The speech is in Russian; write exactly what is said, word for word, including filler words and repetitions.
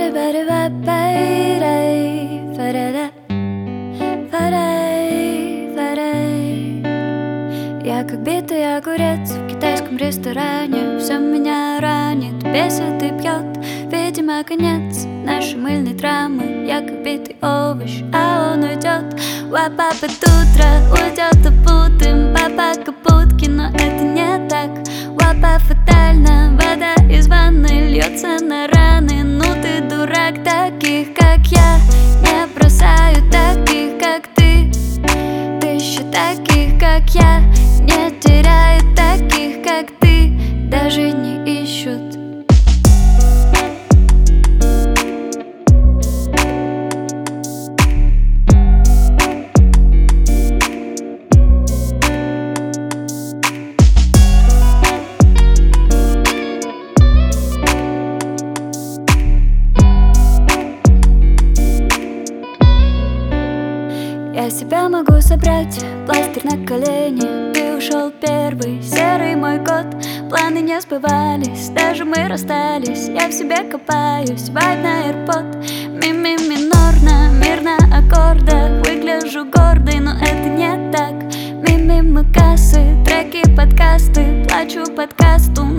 Я как битый огурец в китайском ресторане. Все меня ранит, бесит и пьет. Видимо, конец нашей мыльной драмы. Я как битый овощ, а он уйдет. Уа-папа, утро уйдет опутым. Папа Капутки, но это не так. Уа-па, фатально, вода из ванны льется на раны. Ну ты дурак, таких как я не бросаю, таких как ты. Тысячи таких как я не теряют, таких как ты даже не ищут. Я себя могу собрать, пластырь на колени. Ты ушел первый, серый мой год. Планы не сбывались, даже мы расстались. Я в себе копаюсь, вайб на AirPod. Ми-ми минорно, мир на аккордах. Выгляжу гордой, но это не так. Ми-ми кассы, треки, подкасты. Плачу подкасту,